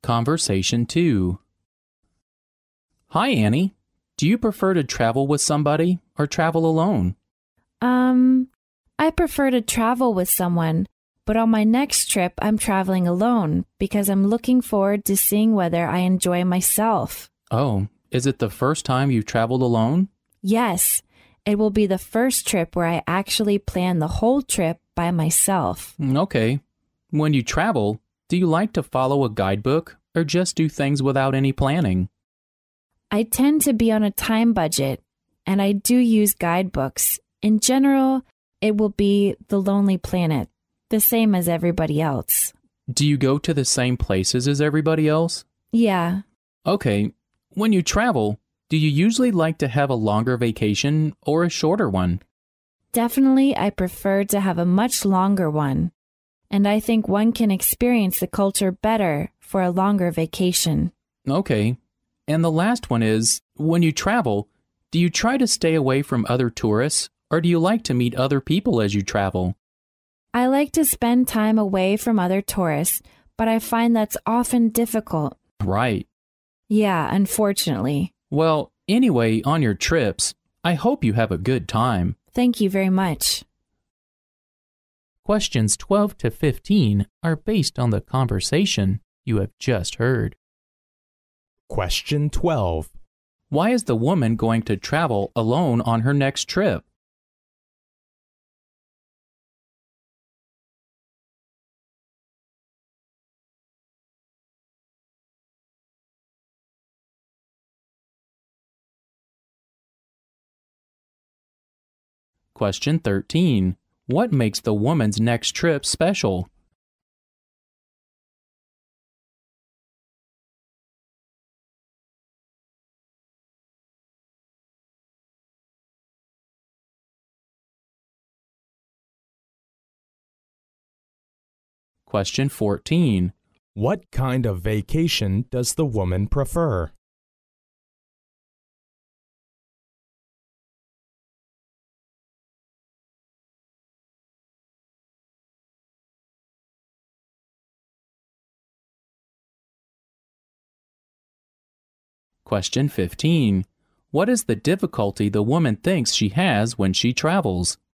Conversation 2. Hi, Annie. Do you prefer to travel with somebody or travel alone? I prefer to travel with someone, but on my next trip, I'm traveling alone because I'm looking forward to seeing whether I enjoy myself. Oh, is it the first time you've traveled alone? Yes, it will be the first trip where I actually plan the whole trip by myself. Okay. When you travel, do you like to follow a guidebook or just do things without any planning? I tend to be on a time budget, and I do use guidebooks. In general, it will be The Lonely Planet, the same as everybody else. Do you go to the same places as everybody else? Yeah. Okay. When you travel, do you usually like to have a longer vacation or a shorter one? Definitely, I prefer to have a much longer one. And I think one can experience the culture better for a longer vacation. Okay. And the last one is, when you travel, do you try to stay away from other tourists or do you like to meet other people as you travel? I like to spend time away from other tourists, but I find that's often difficult. Right. Yeah, unfortunately. Well, anyway, on your trips, I hope you have a good time. Thank you very much. Questions 12 to 15 are based on the conversation you have just heard. Question 12. Why is the woman going to travel alone on her next trip? Question 13. What makes the woman's next trip special? Question 14. What kind of vacation does the woman prefer? Question 15. What is the difficulty the woman thinks she has when she travels?